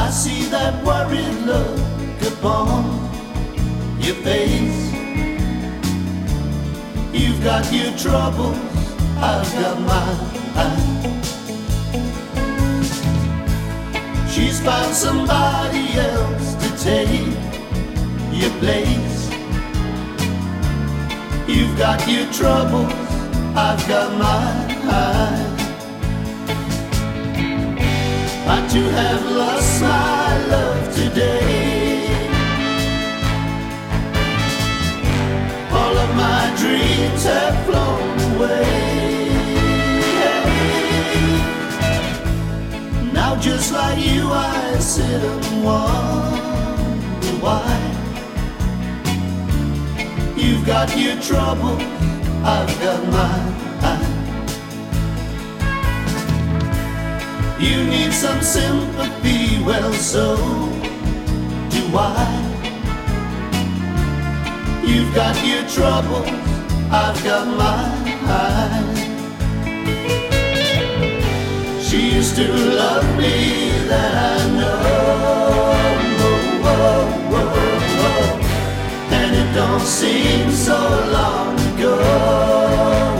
I see that worried look upon your face. You've got your troubles, I've got mine. She's found somebody else to take your place. You've got your troubles, I've got mine. I too have lost my love today. All of my dreams have flown away. Now just like you I sit and wonder why. You've got your troubles, I've got mine. You need some sympathy, well so do I. You've got your troubles, I've got mine. She used to love me, that I know, and it don't seem so long ago.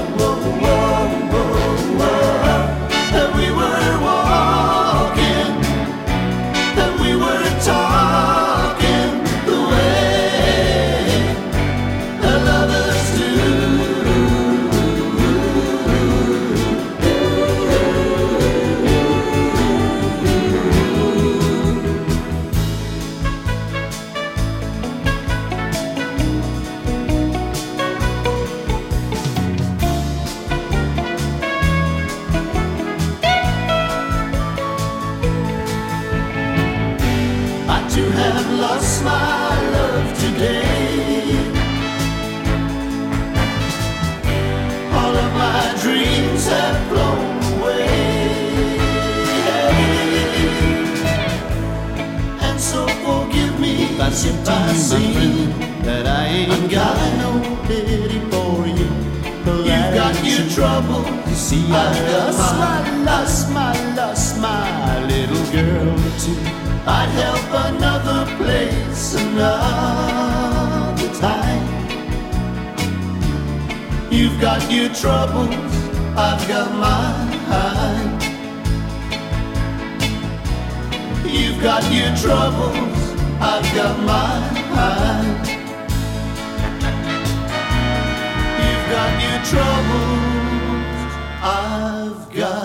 That we were walking, that we were talking the way that lovers do. I too have lost my love today. All of my dreams have flown away. And so forgive me if I seem that I ain't got no pity for you. You've got your trouble. You see, I lost my little girl too. I'd help another place another time. You've got your troubles, I've got mine. You've got your troubles, I've got mine. You've got your troubles, I've got